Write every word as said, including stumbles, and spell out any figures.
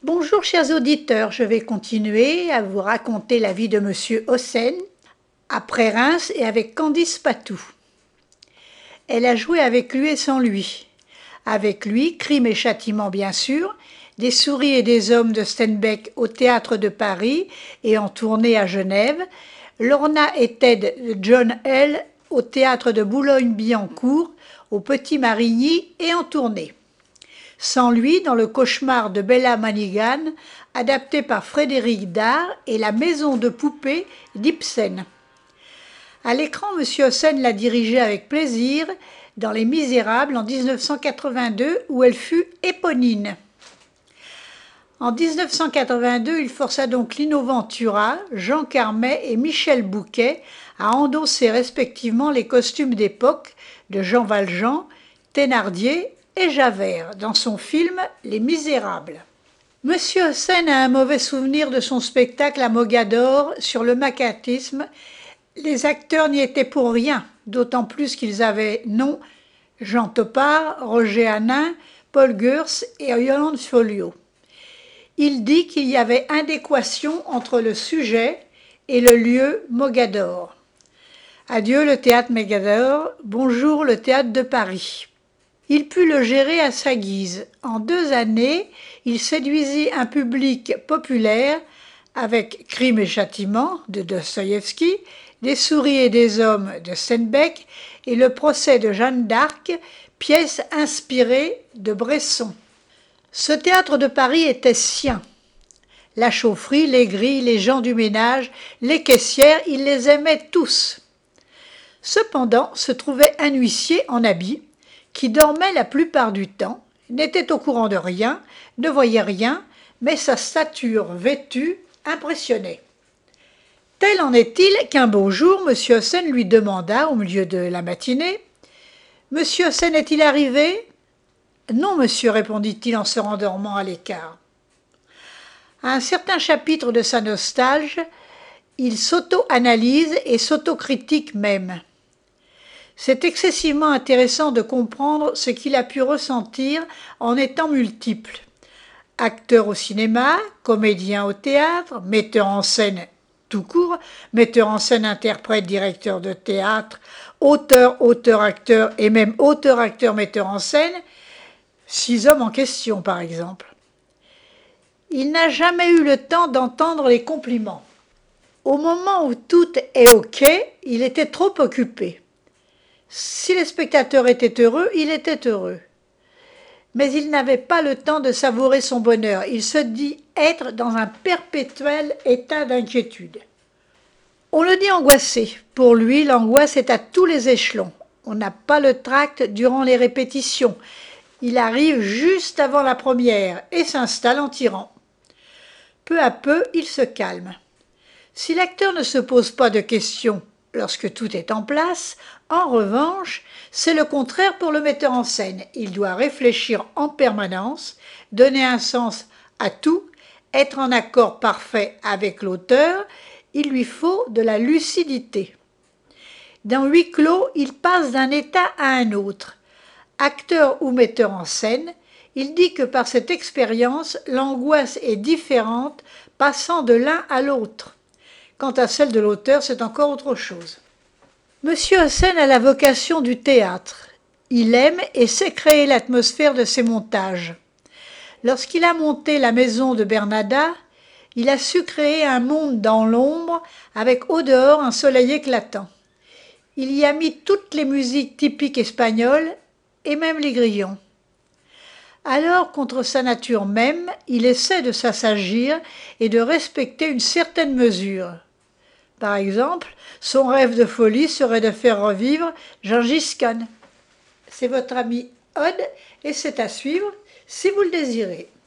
Bonjour chers auditeurs, je vais continuer à vous raconter la vie de Monsieur Hossein, après Reims et avec Candice Patou. Elle a joué avec lui et sans lui. Avec lui, Crime et Châtiment bien sûr, Des souris et des hommes de Steinbeck au Théâtre de Paris et en tournée à Genève, Lorna et Ted de John L. au Théâtre de Boulogne-Billancourt, au Petit Marigny et en tournée. Sans lui, dans Le cauchemar de Bella Manigan, adapté par Frédéric Dard et La maison de poupées d'Ibsen. À l'écran, M. Hossein l'a dirigée avec plaisir dans Les Misérables en mille neuf cent quatre-vingt-deux, où elle fut Éponine. En mille neuf cent quatre-vingt-deux, il força donc Lino Ventura, Jean Carmet et Michel Bouquet à endosser respectivement les costumes d'époque de Jean Valjean, Thénardier et Javert dans son film Les Misérables. Monsieur Hossein a un mauvais souvenir de son spectacle à Mogador sur le macartisme. Les acteurs n'y étaient pour rien, d'autant plus qu'ils avaient nom Jean Topard, Roger Hanin, Paul Gurs et Yolande Folliot. Il dit qu'il y avait indéquation entre le sujet et le lieu Mogador. Adieu le théâtre Mogador, bonjour le théâtre de Paris. Il put le gérer à sa guise. En deux années, il séduisit un public populaire avec Crime et Châtiment de Dostoïevski, Des souris et des hommes de Steinbeck et Le procès de Jeanne d'Arc, pièce inspirée de Bresson. Ce théâtre de Paris était sien. La chaufferie, les grilles, les gens du ménage, les caissières, il les aimait tous. Cependant, se trouvait un huissier en habit qui dormait la plupart du temps, n'était au courant de rien, ne voyait rien, mais sa stature vêtue impressionnait. Tel en est-il qu'un beau jour, M. Hossein lui demanda, au milieu de la matinée, « Monsieur Hossein est-il arrivé ?»« Non, monsieur, répondit-il en se rendormant à l'écart. À un certain chapitre de sa nostalgie, il s'auto-analyse et s'autocritique même. C'est excessivement intéressant de comprendre ce qu'il a pu ressentir en étant multiple. Acteur au cinéma, comédien au théâtre, metteur en scène tout court, metteur en scène, interprète, directeur de théâtre, auteur, auteur-acteur et même auteur-acteur, metteur en scène, six hommes en question par exemple. Il n'a jamais eu le temps d'entendre les compliments. Au moment où tout est OK, il était trop occupé. Si les spectateurs étaient heureux, il était heureux. Mais il n'avait pas le temps de savourer son bonheur. Il se dit être dans un perpétuel état d'inquiétude. On le dit angoissé. Pour lui, l'angoisse est à tous les échelons. On n'a pas le tract durant les répétitions. Il arrive juste avant la première et s'installe en tyran. Peu à peu, il se calme. Si l'acteur ne se pose pas de questions lorsque tout est en place, en revanche, c'est le contraire pour le metteur en scène. Il doit réfléchir en permanence, donner un sens à tout, être en accord parfait avec l'auteur. Il lui faut de la lucidité. Dans Huis clos, il passe d'un état à un autre. Acteur ou metteur en scène, il dit que par cette expérience, l'angoisse est différente, passant de l'un à l'autre. Quant à celle de l'auteur, c'est encore autre chose. Monsieur Hossein a la vocation du théâtre. Il aime et sait créer l'atmosphère de ses montages. Lorsqu'il a monté La maison de Bernada, il a su créer un monde dans l'ombre avec au dehors un soleil éclatant. Il y a mis toutes les musiques typiques espagnoles et même les grillons. Alors, contre sa nature même, il essaie de s'assagir et de respecter une certaine mesure. Par exemple, son rêve de folie serait de faire revivre Gengis Khan. C'est votre ami Odd et c'est à suivre si vous le désirez.